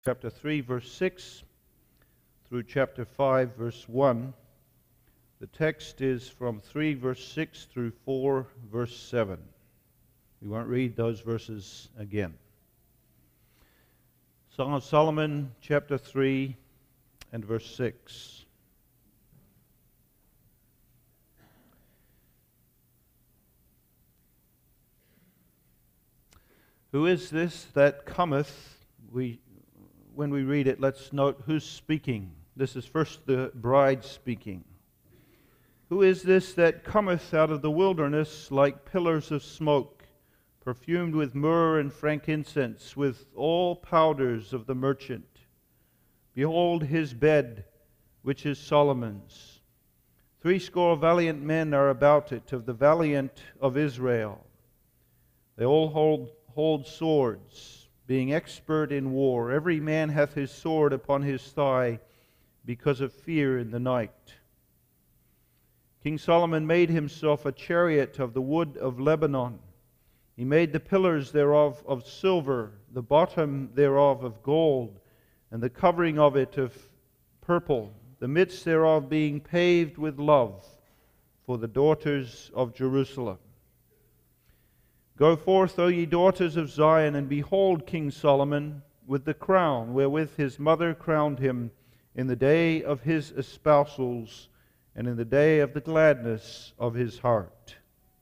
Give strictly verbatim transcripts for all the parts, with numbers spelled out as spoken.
chapter three, verse six, through chapter five, verse one. The text is from three, verse six, through four, verse seven. We won't read those verses again. Song of Solomon, chapter three, and verse six. Who is this that cometh? We, when we read it, let's note who's speaking. This is first the bride speaking. Who is this that cometh out of the wilderness like pillars of smoke, perfumed with myrrh and frankincense, with all powders of the merchant? Behold his bed, which is Solomon's. Threescore valiant men are about it, of the valiant of Israel. They all hold hold swords, being expert in war. Every man hath his sword upon his thigh, because of fear in the night. King Solomon made himself a chariot of the wood of Lebanon. He made the pillars thereof of silver, the bottom thereof of gold, and the covering of it of purple, the midst thereof being paved with love for the daughters of Jerusalem. Go forth, O ye daughters of Zion, and behold King Solomon with the crown wherewith his mother crowned him in the day of his espousals and in the day of the gladness of his heart.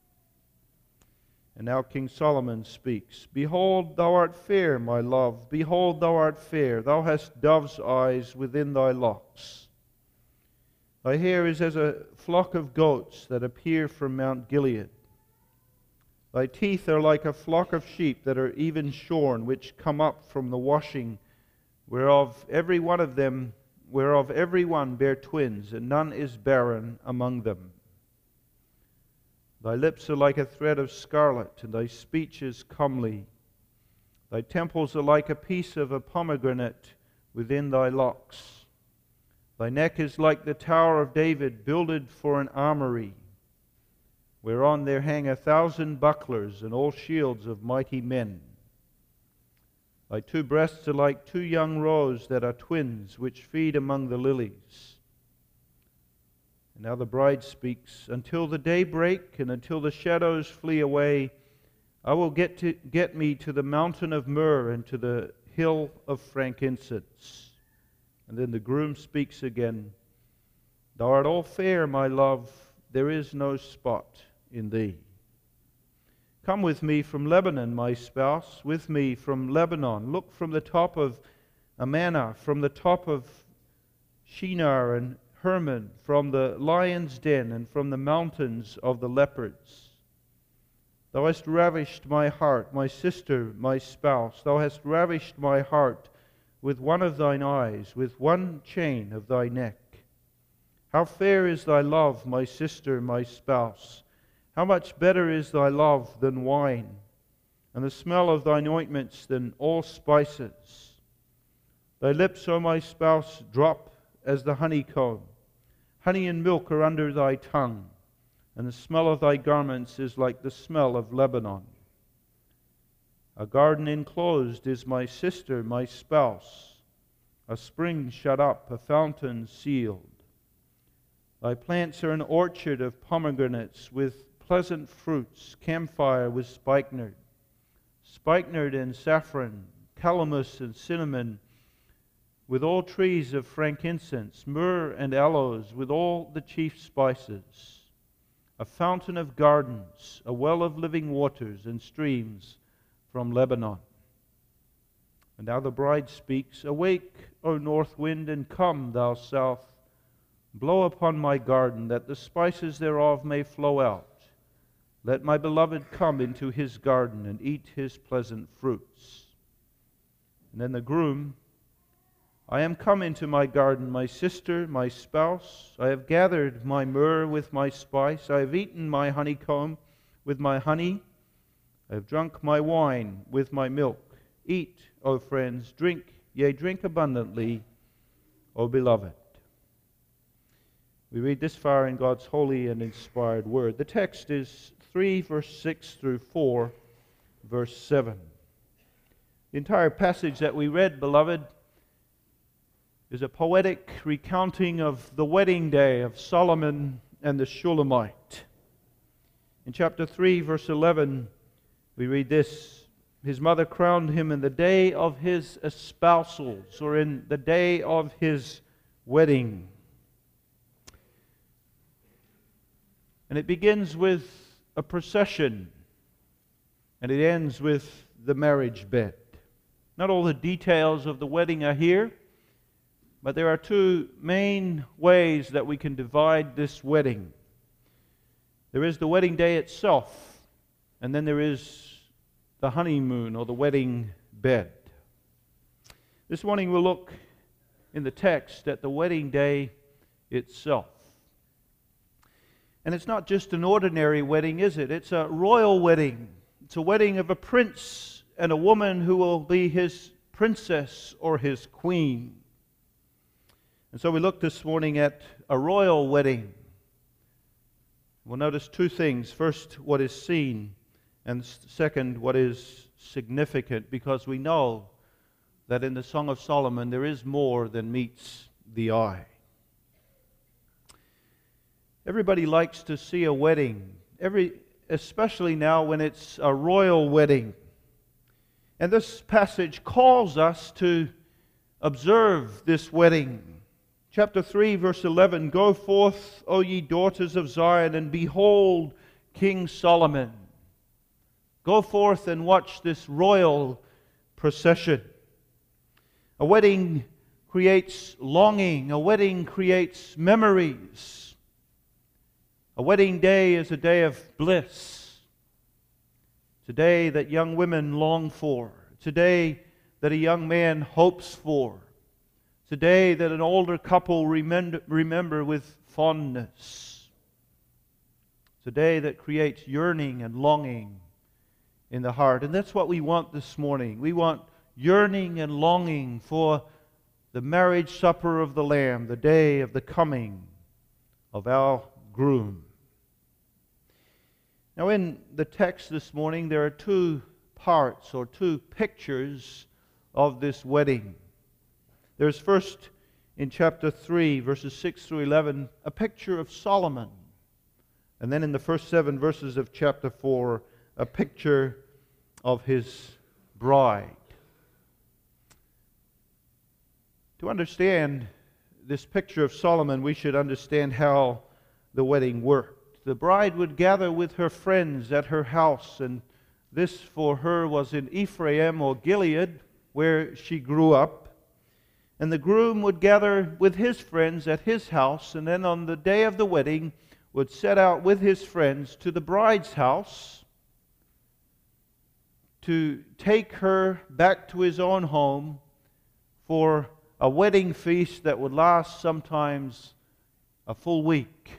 And now King Solomon speaks. Behold, thou art fair, my love. Behold, thou art fair. Thou hast dove's eyes within thy locks. Thy hair is as a flock of goats that appear from Mount Gilead. Thy teeth are like a flock of sheep that are even shorn, which come up from the washing, whereof every one of them, whereof every one bear twins, and none is barren among them. Thy lips are like a thread of scarlet, and thy speech is comely. Thy temples are like a piece of a pomegranate within thy locks. Thy neck is like the tower of David, builded for an armory, whereon there hang a thousand bucklers and all shields of mighty men. Thy two breasts are like two young roes that are twins, which feed among the lilies. And now the bride speaks. Until the day break and until the shadows flee away, I will get to get me to the mountain of myrrh and to the hill of frankincense. And then the groom speaks again. Thou art all fair, my love. There is no spot in thee. Come with me from Lebanon, my spouse, with me from Lebanon. Look from the top of Amana, from the top of Shinar and Hermon, from the lion's den and from the mountains of the leopards. Thou hast ravished my heart, my sister, my spouse. Thou hast ravished my heart with one of thine eyes, with one chain of thy neck. How fair is thy love, my sister, my spouse! How much better is thy love than wine, and the smell of thine ointments than all spices. Thy lips, O my spouse, drop as the honeycomb. Honey and milk are under thy tongue, and the smell of thy garments is like the smell of Lebanon. A garden enclosed is my sister, my spouse, a spring shut up, a fountain sealed. Thy plants are an orchard of pomegranates with pleasant fruits, camphire with spikenard, spikenard and saffron, calamus and cinnamon, with all trees of frankincense, myrrh and aloes, with all the chief spices. A fountain of gardens, a well of living waters and streams from Lebanon. And now the bride speaks. Awake, O north wind, and come, thou south. Blow upon my garden, that the spices thereof may flow out. Let my beloved come into his garden and eat his pleasant fruits. And then the groom, I am come into my garden, my sister, my spouse. I have gathered my myrrh with my spice. I have eaten my honeycomb with my honey. I have drunk my wine with my milk. Eat, O friends, drink, yea, drink abundantly, O beloved. We read this far in God's holy and inspired word. The text is three, verse six through four, verse seven. The entire passage that we read, beloved, is a poetic recounting of the wedding day of Solomon and the Shulamite. In chapter three, verse eleven, we read this: his mother crowned him in the day of his espousals, or in the day of his wedding. And it begins with a procession, and it ends with the marriage bed. Not all the details of the wedding are here, but there are two main ways that we can divide this wedding. There is the wedding day itself, and then there is the honeymoon or the wedding bed. This morning we'll look in the text at the wedding day itself. And it's not just an ordinary wedding, is it? It's a royal wedding. It's a wedding of a prince and a woman who will be his princess or his queen. And so we look this morning at a royal wedding. We'll notice two things. First, what is seen, and second, what is significant, because we know that in the Song of Solomon there is more than meets the eye. Everybody likes to see a wedding, every, especially now when it's a royal wedding. And this passage calls us to observe this wedding. Chapter three, verse eleven, "Go forth, O ye daughters of Zion, and behold King Solomon." Go forth and watch this royal procession. A wedding creates longing. A wedding creates memories. A wedding day is a day of bliss. It's a day that young women long for. It's a day that a young man hopes for. It's a day that an older couple remember, remember with fondness. It's a day that creates yearning and longing in the heart. And that's what we want this morning. We want yearning and longing for the marriage supper of the Lamb, the day of the coming of our groom. Now in the text this morning there are two parts or two pictures of this wedding. There's first, in chapter three, verses six through eleven, a picture of Solomon. And then in the first seven verses of chapter four, a picture of his bride. To understand this picture of Solomon, we should understand how the wedding worked. The bride would gather with her friends at her house, and this for her was in Ephraim or Gilead, where she grew up. And the groom would gather with his friends at his house, and then on the day of the wedding would set out with his friends to the bride's house to take her back to his own home for a wedding feast that would last sometimes a full week.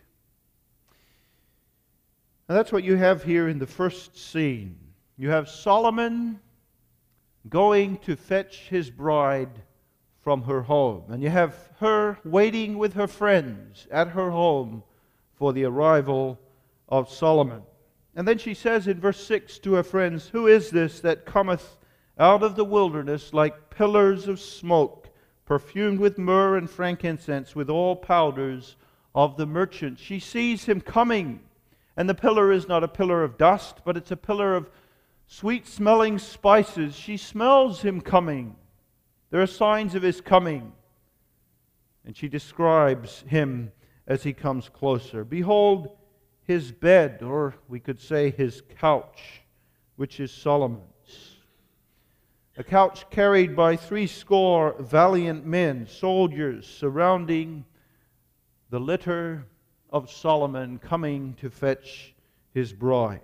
And that's what you have here in the first scene. You have Solomon going to fetch his bride from her home. And you have her waiting with her friends at her home for the arrival of Solomon. And then she says in verse six to her friends, "Who is this that cometh out of the wilderness like pillars of smoke, perfumed with myrrh and frankincense, with all powders of the merchants?" She sees him coming. And the pillar is not a pillar of dust, but it's a pillar of sweet-smelling spices. She smells him coming. There are signs of his coming. And she describes him as he comes closer. "Behold his bed," or we could say his couch, which is Solomon's. A couch carried by threescore valiant men, soldiers, surrounding the litter of Solomon coming to fetch his bride.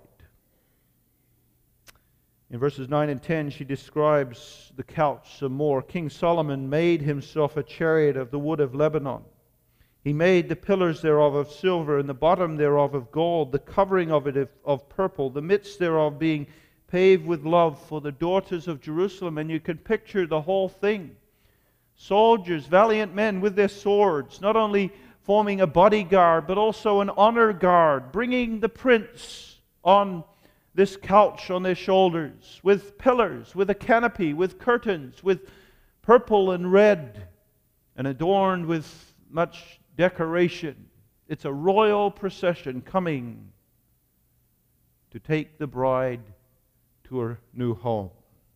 In verses nine and ten, she describes the couch some more. "King Solomon made himself a chariot of the wood of Lebanon. He made the pillars thereof of silver, and the bottom thereof of gold, the covering of it of purple, the midst thereof being paved with love for the daughters of Jerusalem." And you can picture the whole thing. Soldiers, valiant men with their swords, not only forming a bodyguard, but also an honor guard, bringing the prince on this couch on their shoulders, with pillars, with a canopy, with curtains, with purple and red. and adorned with much decoration. It's a royal procession coming to take the bride to her new home.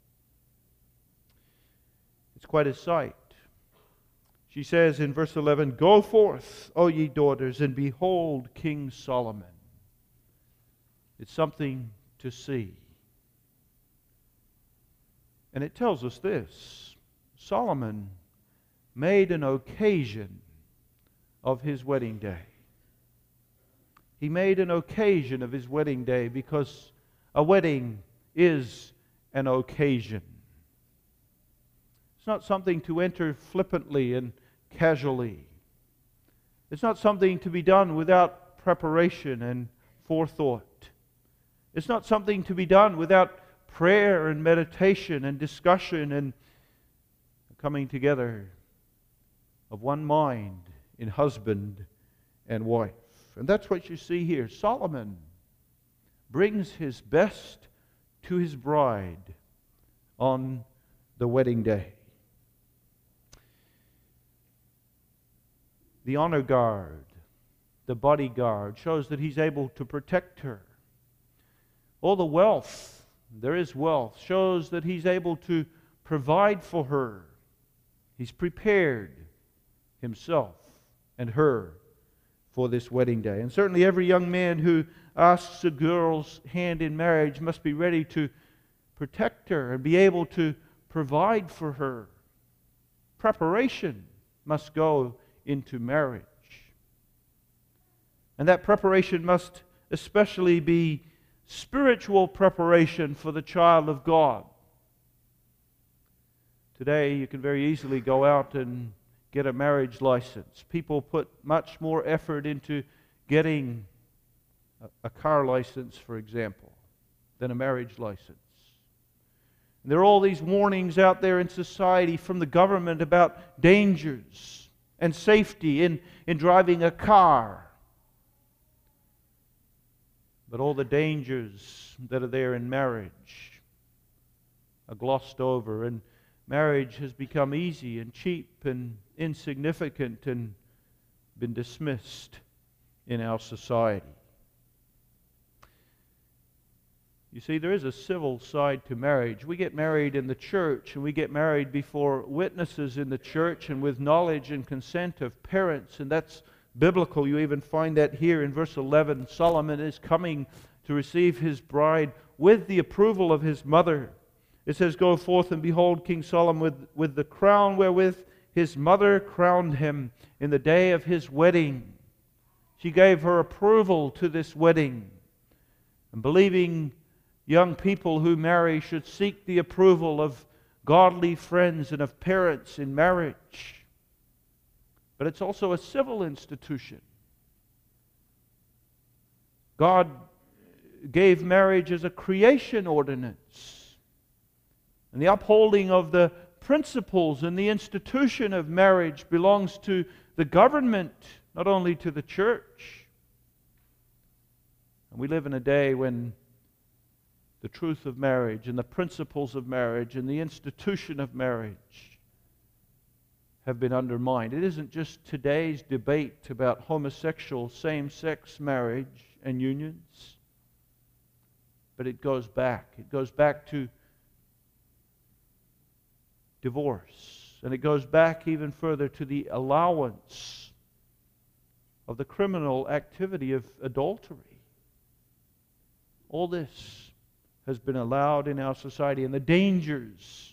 It's quite a sight. She says in verse eleven, "Go forth, O ye daughters, and behold King Solomon." It's something to see. And it tells us this: Solomon made an occasion of his wedding day. He made an occasion of his wedding day because a wedding is an occasion. It's not something to enter flippantly and casually. It's not something to be done without preparation and forethought. It's not something to be done without prayer and meditation and discussion and coming together of one mind in husband and wife. And that's what you see here. Solomon brings his best to his bride on the wedding day. The honor guard, the bodyguard, shows that he's able to protect her. All the wealth, there is wealth, shows that he's able to provide for her. He's prepared himself and her for this wedding day. And certainly every young man who asks a girl's hand in marriage must be ready to protect her and be able to provide for her. Preparation must go into marriage. And that preparation must especially be spiritual preparation for the child of God. Today you can very easily go out and get a marriage license. People put much more effort into getting a car license, for example, than a marriage license. And there are all these warnings out there in society from the government about dangers and safety in, in driving a car. But all the dangers that are there in marriage are glossed over, and marriage has become easy and cheap and insignificant and been dismissed in our society. You see, there is a civil side to marriage. We get married in the church, and we get married before witnesses in the church and with knowledge and consent of parents, and that's biblical. You even find that here in verse eleven. Solomon is coming to receive his bride with the approval of his mother. It says, "Go forth and behold King Solomon with, with the crown wherewith his mother crowned him in the day of his wedding." She gave her approval to this wedding. And believing young people who marry should seek the approval of godly friends and of parents in marriage. But it's also a civil institution. God gave marriage as a creation ordinance. And the upholding of the principles and the institution of marriage belongs to the government, not only to the church. And we live in a day when the truth of marriage and the principles of marriage and the institution of marriage have been undermined. It isn't just today's debate about homosexual same-sex marriage and unions, but it goes back. It goes back to divorce, and it goes back even further to the allowance of the criminal activity of adultery. All this has been allowed in our society, and the dangers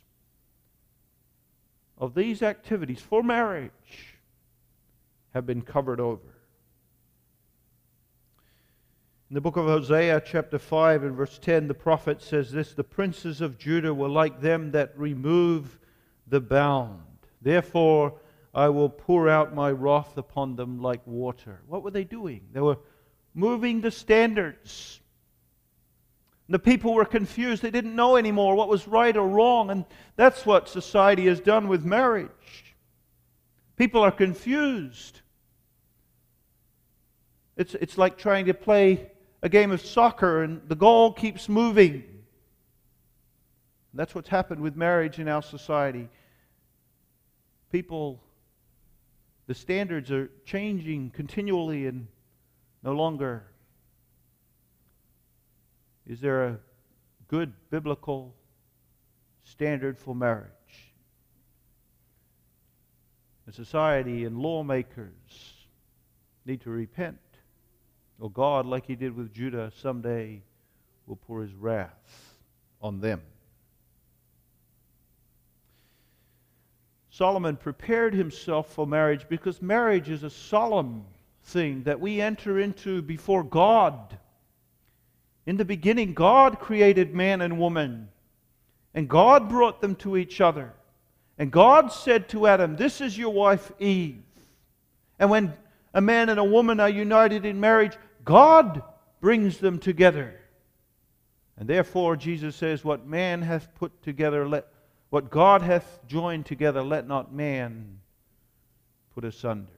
of these activities for marriage have been covered over. In the book of Hosea, chapter five and verse ten, the prophet says this: "The princes of Judah were like them that remove the bound. Therefore I will pour out my wrath upon them like water." What were they doing? They were moving the standards. The people were confused. They didn't know anymore what was right or wrong. And that's what society has done with marriage. People are confused. It's, it's like trying to play a game of soccer and the goal keeps moving. And that's what's happened with marriage in our society. People The standards are changing continually, and no longer is there a good biblical standard for marriage. The society and lawmakers need to repent, or God, like He did with Judah, someday will pour His wrath on them. Solomon prepared himself for marriage because marriage is a solemn thing that we enter into before God. In the beginning, God created man and woman, and God brought them to each other. And God said to Adam, "This is your wife Eve." And when a man and a woman are united in marriage, God brings them together. And therefore, Jesus says, "What man hath put together, let what God hath joined together, let not man put asunder."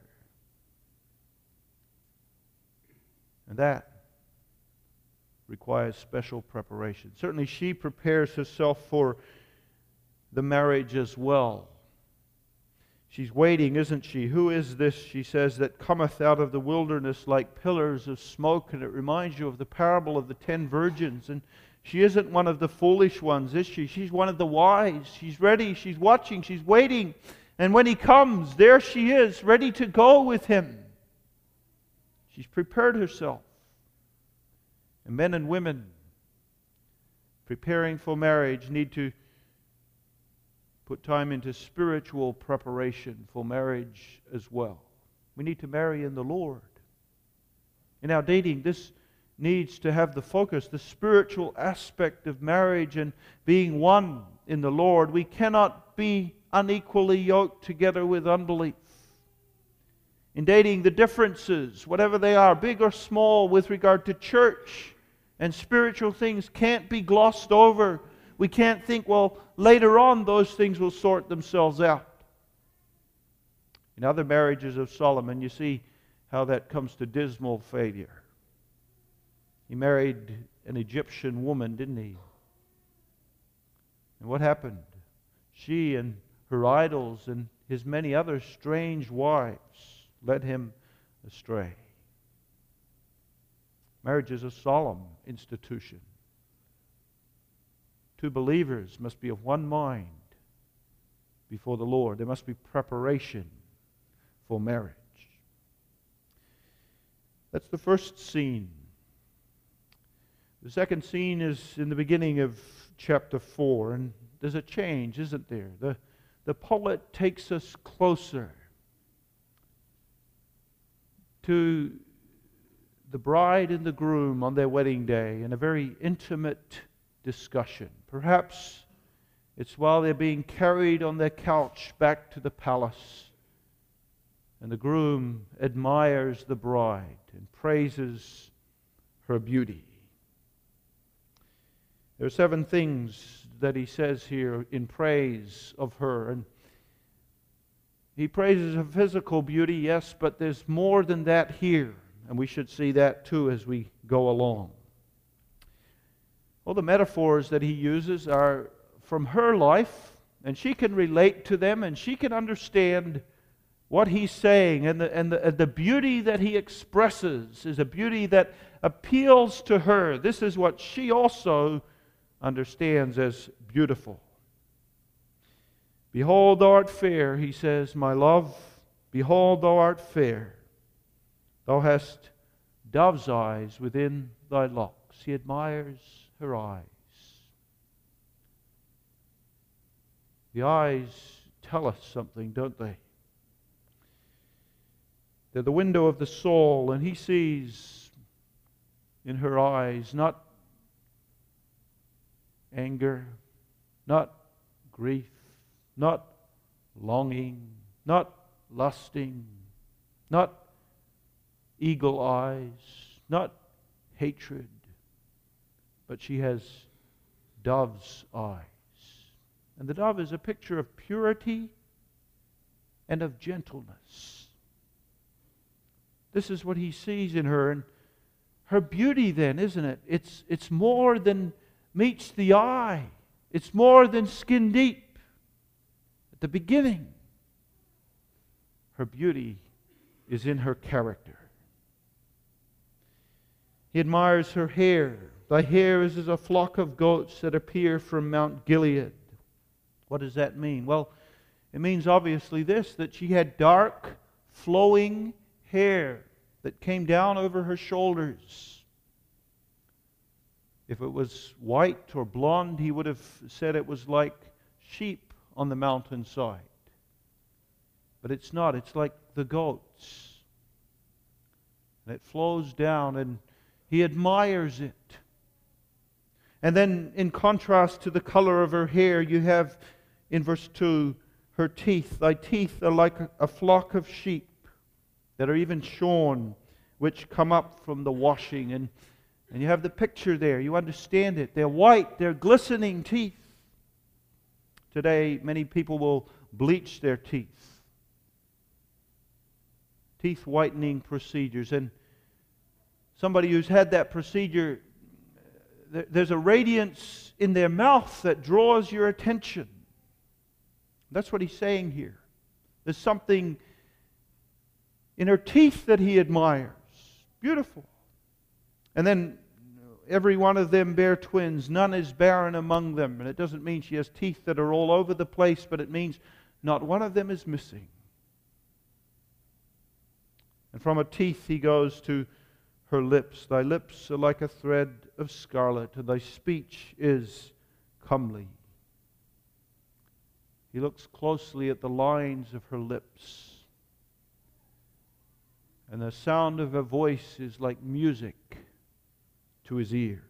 And that requires special preparation. Certainly she prepares herself for the marriage as well. She's waiting, isn't she? "Who is this," she says, "that cometh out of the wilderness like pillars of smoke?" And it reminds you of the parable of the ten virgins. And she isn't one of the foolish ones, is she? She's one of the wise. She's ready, she's watching, she's waiting. And when He comes, there she is, ready to go with Him. She's prepared herself. And men and women preparing for marriage need to put time into spiritual preparation for marriage as well. We need to marry in the Lord. In our dating, this needs to have the focus, the spiritual aspect of marriage and being one in the Lord. We cannot be unequally yoked together with unbelief. In dating, the differences, whatever they are, big or small, with regard to church and spiritual things, can't be glossed over. We can't think, well, later on those things will sort themselves out. In other marriages of Solomon, you see how that comes to dismal failure. He married an Egyptian woman, didn't he? And what happened? She and her idols and his many other strange wives led him astray. Marriage is a solemn institution. Two believers must be of one mind before the Lord. There must be preparation for marriage. That's the first scene. The second scene is in the beginning of chapter four, and there's a change, isn't there? The, the poet takes us closer to the bride and the groom on their wedding day in a very intimate discussion. Perhaps it's while they're being carried on their couch back to the palace, and the groom admires the bride and praises her beauty. There are seven things that he says here in praise of her. And he praises her physical beauty, yes, but there's more than that here. And we should see that too as we go along. Well, the metaphors that he uses are from her life, and she can relate to them, and she can understand what he's saying. And the, and the, and the beauty that he expresses is a beauty that appeals to her. This is what she also understands as beautiful. "Behold, thou art fair," he says, "my love. Behold, thou art fair. Thou hast dove's eyes within thy locks." He admires her eyes. The eyes tell us something, don't they? They're the window of the soul, and he sees in her eyes not anger, not grief, not longing, not lusting, not eagle eyes, not hatred, but she has dove's eyes. And the dove is a picture of purity and of gentleness. This is what he sees in her, and her beauty then, isn't it? It's, it's more than meets the eye. It's more than skin deep. At the beginning, her beauty is in her character. He admires her hair. Thy hair is as a flock of goats that appear from Mount Gilead. What does that mean? Well, it means obviously this, that she had dark, flowing hair that came down over her shoulders. If it was white or blonde, he would have said it was like sheep on the mountainside. But it's not. It's like the goats. And it flows down, and he admires it. And then, in contrast to the color of her hair, you have, in verse two, her teeth. Thy teeth are like a flock of sheep that are even shorn, which come up from the washing. And, and you have the picture there. You understand it. They're white. They're glistening teeth. Today, many people will bleach their teeth. Teeth whitening procedures. And somebody who's had that procedure, there's a radiance in their mouth that draws your attention. That's what he's saying here. There's something in her teeth that he admires. Beautiful. And then every one of them bear twins. None is barren among them. And it doesn't mean she has teeth that are all over the place, but it means not one of them is missing. And from her teeth he goes to her lips. Thy lips are like a thread of scarlet, and thy speech is comely. He looks closely at the lines of her lips. And the sound of her voice is like music to his ears.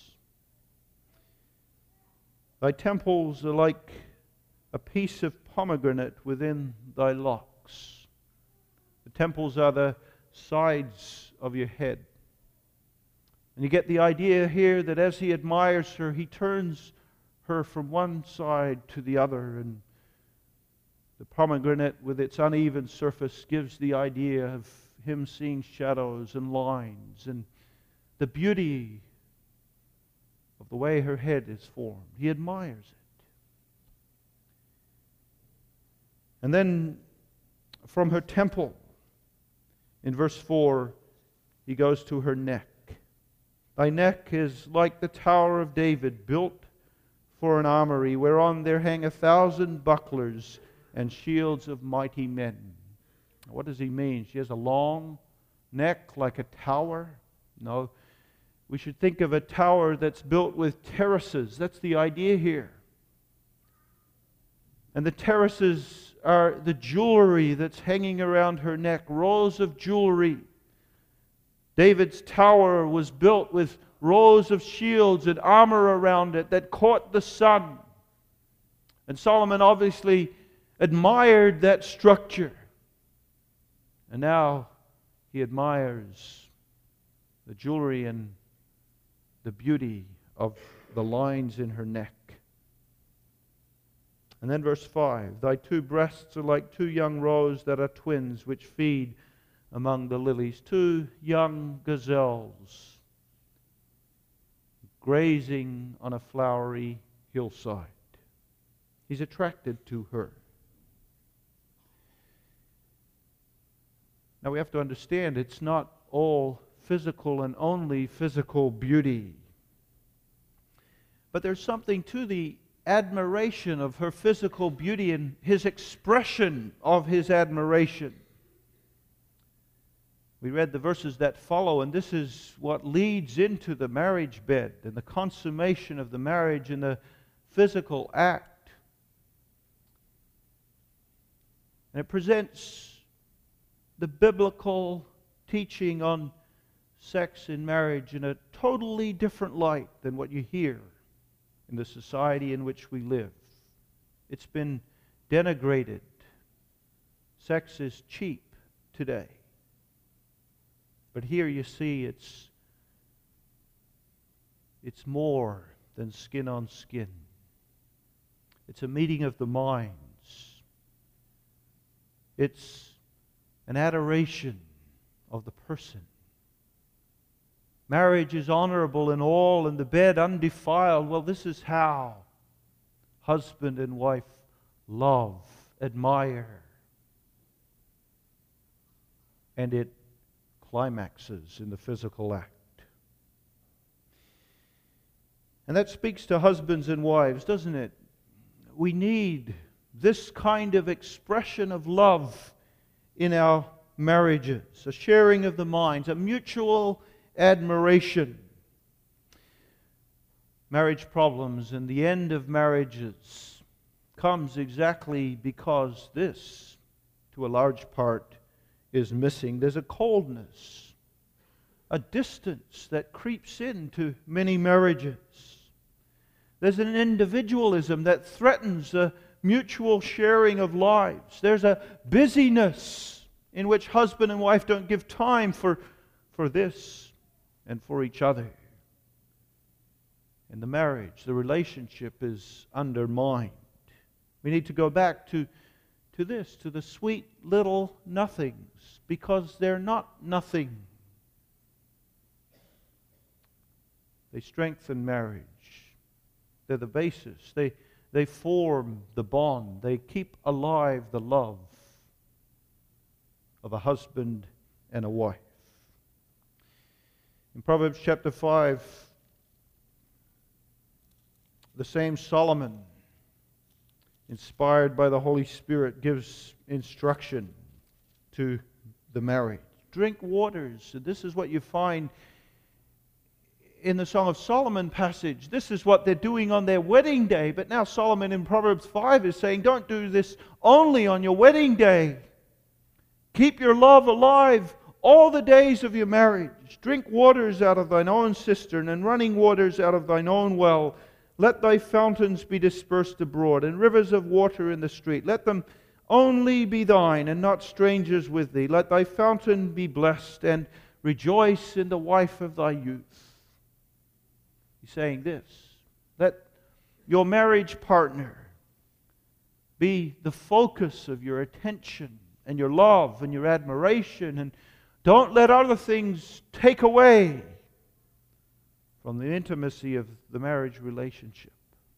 Thy temples are like a piece of pomegranate within thy locks. The temples are the sides of your head. And you get the idea here that as he admires her, he turns her from one side to the other. And the pomegranate with its uneven surface gives the idea of him seeing shadows and lines and the beauty of the way her head is formed. He admires it. And then from her temple, in verse four, he goes to her neck. Thy neck is like the Tower of David, built for an armory, whereon there hang a thousand bucklers and shields of mighty men. What does he mean? She has a long neck like a tower? No. We should think of a tower that's built with terraces. That's the idea here. And the terraces are the jewelry that's hanging around her neck, rows of jewelry. David's tower was built with rows of shields and armor around it that caught the sun. And Solomon obviously admired that structure. And now he admires the jewelry and the beauty of the lines in her neck. And then verse five, thy two breasts are like two young roes that are twins, which feed among the lilies. Two young gazelles grazing on a flowery hillside. He's attracted to her. Now we have to understand it's not all physical and only physical beauty. But there's something to the admiration of her physical beauty and his expression of his admiration. We read the verses that follow, and this is what leads into the marriage bed and the consummation of the marriage and the physical act. And it presents the biblical teaching on sex in marriage in a totally different light than what you hear in the society in which we live. It's been denigrated. Sex is cheap today. But here you see it's it's more than skin on skin. It's a meeting of the minds. It's an adoration of the person. Marriage is honorable in all, and the bed undefiled. Well, this is how husband and wife love, admire. and it climaxes in the physical act. And that speaks to husbands and wives, doesn't it? We need this kind of expression of love in our marriages, a sharing of the minds, a mutual admiration. Marriage problems and the end of marriages comes exactly because this, to a large part, is missing. There's a coldness, a distance that creeps into many marriages. There's an individualism that threatens the mutual sharing of lives. There's a busyness in which husband and wife don't give time for, for this and for each other. In the marriage, the relationship is undermined. We need to go back to, to this, to the sweet little nothings, because they're not nothing. They strengthen marriage. They're the basis. They, they form the bond. They keep alive the love of a husband and a wife. In Proverbs chapter five, the same Solomon, inspired by the Holy Spirit, gives instruction to the married. Drink waters. This is what you find in the Song of Solomon passage. This is what they're doing on their wedding day. But now Solomon in Proverbs five is saying, don't do this only on your wedding day. Keep your love alive all the days of your marriage. Drink waters out of thine own cistern, and running waters out of thine own well. Let thy fountains be dispersed abroad, and rivers of water in the street. Let them only be thine, and not strangers with thee. Let thy fountain be blessed, and rejoice in the wife of thy youth. He's saying this: let your marriage partner be the focus of your attention and your love and your admiration, and don't let other things take away from the intimacy of the marriage relationship.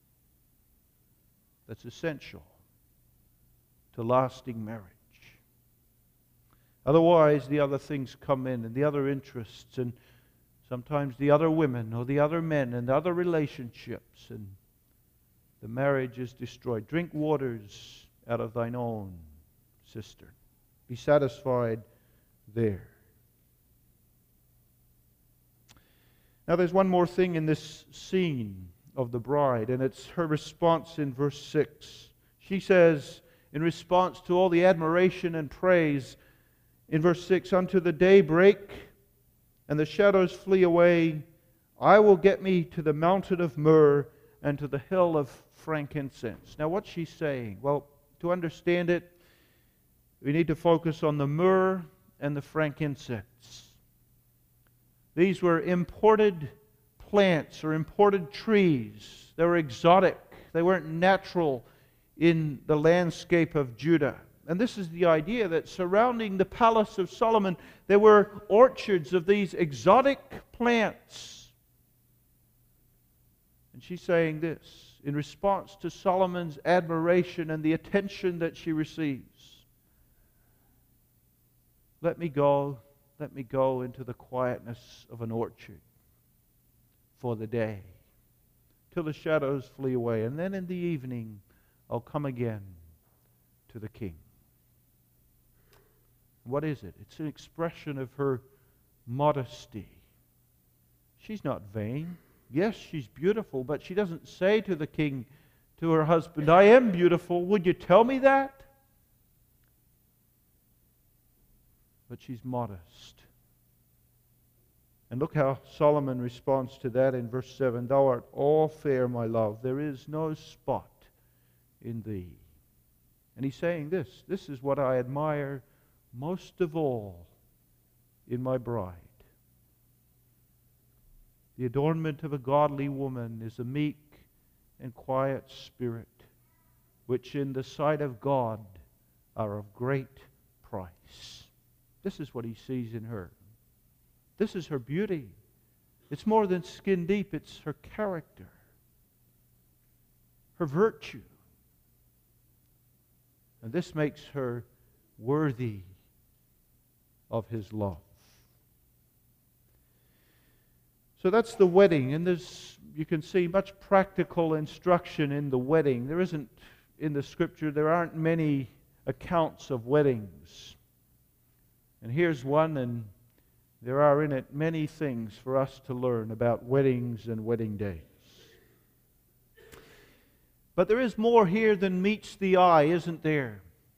That's essential to lasting marriage. Otherwise, the other things come in, and the other interests, and sometimes the other women or the other men and the other relationships, and the marriage is destroyed. Drink waters out of thine own cistern. Be satisfied there. Now there's one more thing in this scene of the bride, and it's her response in verse six. She says, in response to all the admiration and praise, in verse six, unto the day break and the shadows flee away, I will get me to the mountain of myrrh and to the hill of frankincense. Now what's she saying? Well, to understand it, we need to focus on the myrrh and the frankincense. These were imported plants or imported trees. They were exotic. They weren't natural in the landscape of Judah. And this is the idea that surrounding the palace of Solomon, there were orchards of these exotic plants. And she's saying this in response to Solomon's admiration and the attention that she receives. Let me go, let me go into the quietness of an orchard for the day, till the shadows flee away. And then in the evening, I'll come again to the king. What is it? It's an expression of her modesty. She's not vain. Yes, she's beautiful, but she doesn't say to the king, to her husband, I am beautiful. Would you tell me that? But she's modest. And look how Solomon responds to that in verse seven. Thou art all fair, my love. There is no spot in thee. And he's saying this. This is what I admire most of all in my bride. The adornment of a godly woman is a meek and quiet spirit, which in the sight of God are of great price. This is what he sees in her. This is her beauty. It's more than skin deep. It's her character, her virtue. And this makes her worthy of His love. So that's the wedding, and there's, you can see, much practical instruction in the wedding. There isn't, in the Scripture, there aren't many accounts of weddings. And here's one, and there are in it many things for us to learn about weddings and wedding days. But there is more here than meets the eye, isn't there?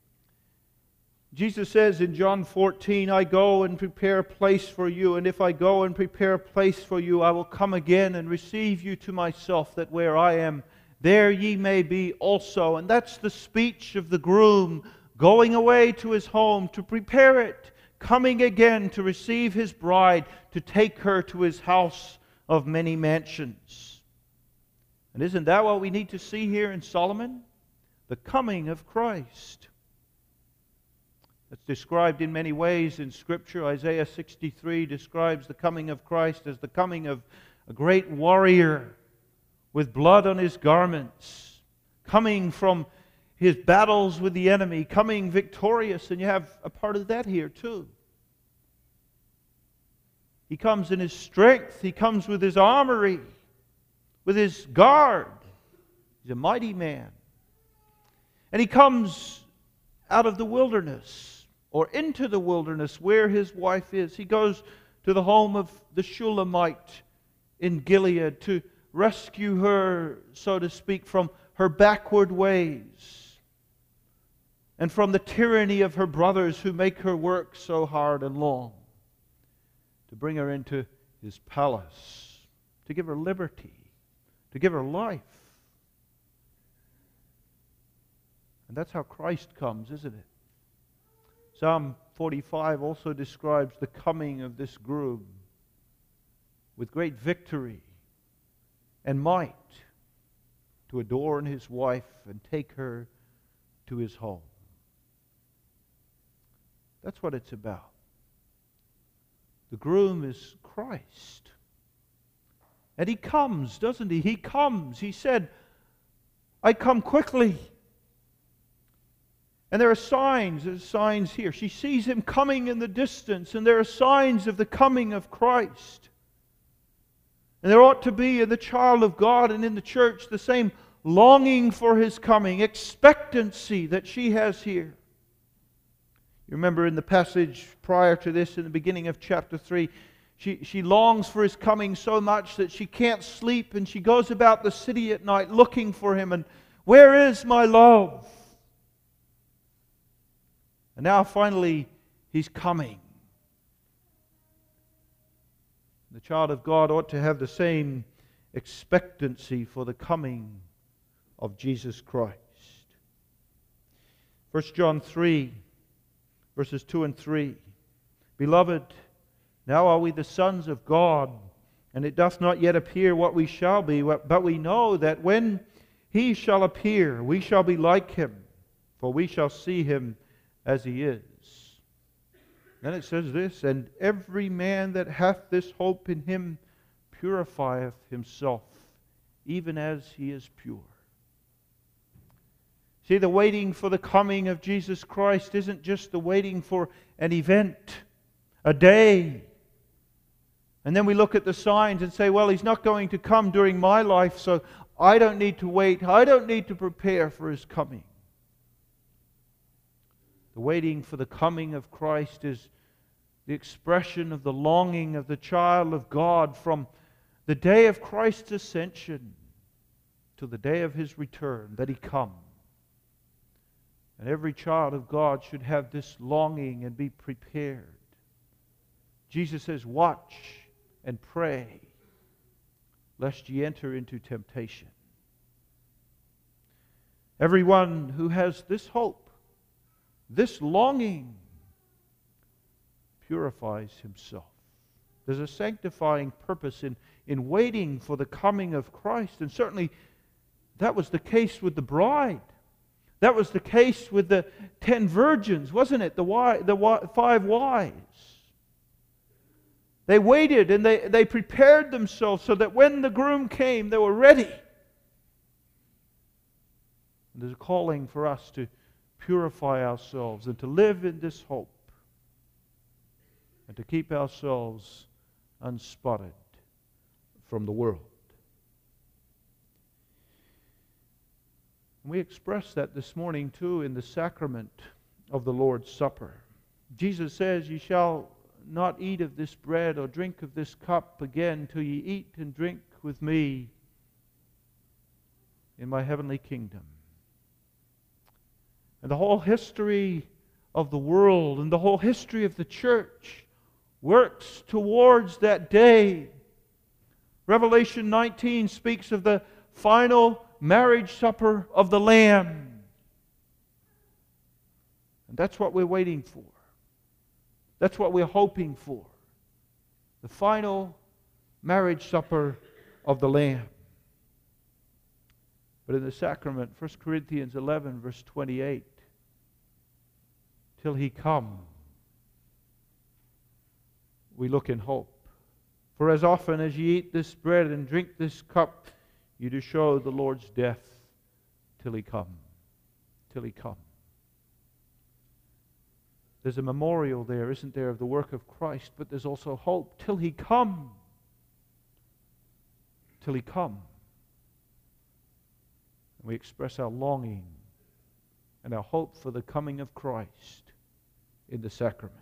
Jesus says in John fourteen, I go and prepare a place for you, and if I go and prepare a place for you, I will come again and receive you to myself, that where I am, there ye may be also. And that's the speech of the groom going away to his home to prepare it, coming again to receive his bride, to take her to his house of many mansions. And isn't that what we need to see here in Solomon? The coming of Christ. It's described in many ways in Scripture. Isaiah sixty-three describes the coming of Christ as the coming of a great warrior with blood on his garments, coming from his battles with the enemy, coming victorious. And you have a part of that here too. He comes in his strength. He comes with his armory, with his guard. He's a mighty man. And he comes out of the wilderness, or into the wilderness where his wife is. He goes to the home of the Shulamite in Gilead to rescue her, so to speak, from her backward ways and from the tyranny of her brothers who make her work so hard and long, to bring her into his palace, to give her liberty, to give her life. And that's how Christ comes, isn't it? Psalm forty-five also describes the coming of this groom with great victory and might to adorn his wife and take her to his home. That's what it's about. The groom is Christ. And he comes, doesn't he? He comes. He said, I come quickly. And there are signs, there's signs here. She sees him coming in the distance, and there are signs of the coming of Christ. And there ought to be in the child of God and in the church the same longing for his coming, expectancy that she has here. You remember in the passage prior to this, in the beginning of chapter three, she, she longs for his coming so much that she can't sleep, and she goes about the city at night looking for him. And where is my love? And now finally, he's coming. The child of God ought to have the same expectancy for the coming of Jesus Christ. First John three, verses two and three. Beloved, now are we the sons of God, and it doth not yet appear what we shall be, but we know that when He shall appear, we shall be like Him, for we shall see Him as He is. Then it says this, and every man that hath this hope in Him purifieth himself, even as he is pure. See, the waiting for the coming of Jesus Christ isn't just the waiting for an event, a day. And then we look at the signs and say, well, He's not going to come during my life, so I don't need to wait. I don't need to prepare for His coming. The waiting for the coming of Christ is the expression of the longing of the child of God from the day of Christ's ascension to the day of His return, that He come. And every child of God should have this longing and be prepared. Jesus says, watch and pray, lest ye enter into temptation. Everyone who has this hope, this longing, purifies himself. There's a sanctifying purpose in, in waiting for the coming of Christ. And certainly that was the case with the bride. That was the case with the ten virgins, wasn't it? The, wise, the five wise. They waited and they, they prepared themselves so that when the groom came, they were ready. And there's a calling for us to purify ourselves and to live in this hope. and to keep ourselves unspotted from the world. We express that this morning too in the sacrament of the Lord's Supper. Jesus says, "Ye shall not eat of this bread or drink of this cup again till ye eat and drink with me in my heavenly kingdom." And the whole history of the world and the whole history of the church works towards that day. Revelation nineteen speaks of the final marriage supper of the Lamb. And that's what we're waiting for. That's what we're hoping for. The final marriage supper of the Lamb. But in the sacrament, First Corinthians eleven, verse twenty-eight, till He come, we look in hope. For as often as ye eat this bread and drink this cup, you do show the Lord's death till He come. Till He come. There's a memorial there, isn't there, of the work of Christ, but there's also hope till He come. Till He come. And we express our longing and our hope for the coming of Christ in the sacrament.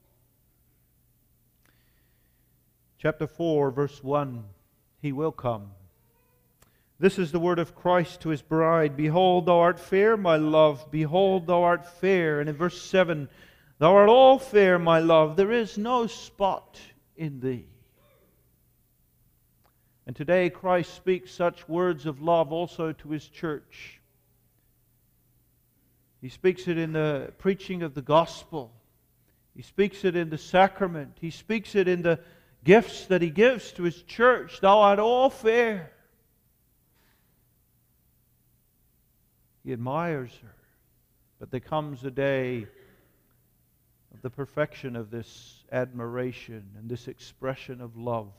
Chapter four, verse one, He will come. This is the word of Christ to His bride. Behold, thou art fair, my love. Behold, thou art fair. And in verse seven, thou art all fair, my love. There is no spot in thee. And today Christ speaks such words of love also to His church. He speaks it in the preaching of the gospel. He speaks it in the sacrament. He speaks it in the gifts that He gives to His church. Thou art all fair. He admires her. But there comes a day of the perfection of this admiration and this expression of love,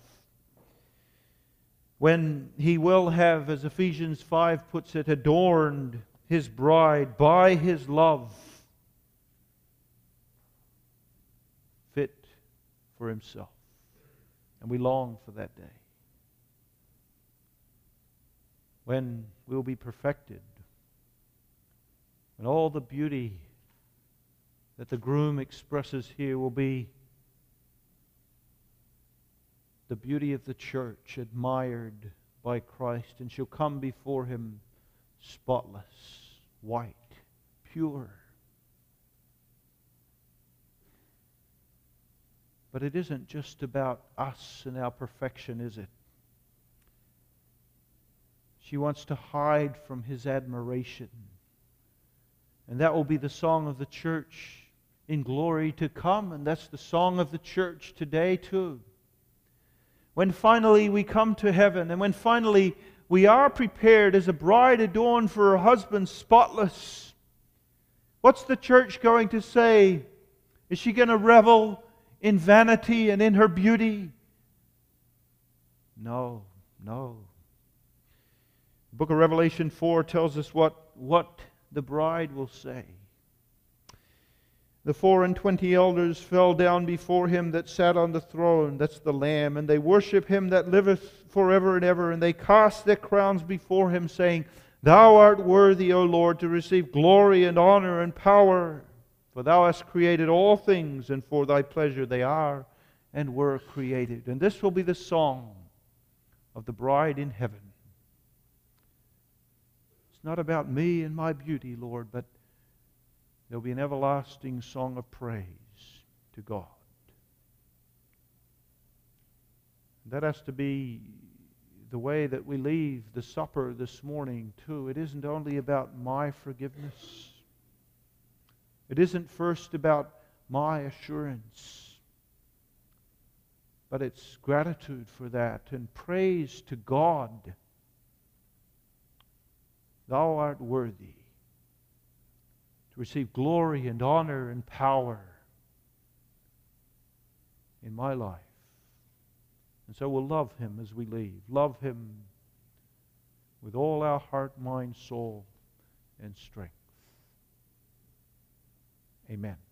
when He will have, as Ephesians five puts it, adorned His bride by His love, fit for Himself. And we long for that day, when we will be perfected, and all the beauty that the groom expresses here will be the beauty of the church, admired by Christ, and she'll come before Him spotless, white, pure. But it isn't just about us and our perfection, is it? She wants to hide from His admiration. And that will be the song of the church in glory to come. And that's the song of the church today too. When finally we come to heaven, and when finally we are prepared as a bride adorned for her husband, spotless, what's the church going to say? Is she going to revel in vanity and in her beauty? No, no. The book of Revelation four tells us what, what the bride will say. The four and twenty elders fell down before Him that sat on the throne, that's the Lamb, and they worship Him that liveth forever and ever, and they cast their crowns before Him, saying, Thou art worthy, O Lord, to receive glory and honor and power, for Thou hast created all things, and for Thy pleasure they are and were created. And this will be the song of the bride in heaven. It's not about me and my beauty, Lord, but there'll be an everlasting song of praise to God. That has to be the way that we leave the supper this morning, too. It isn't only about my forgiveness. It isn't first about my assurance. But it's gratitude for that and praise to God. Thou art worthy to receive glory and honor and power in my life. And so we'll love Him as we leave. Love Him with all our heart, mind, soul, and strength. Amen.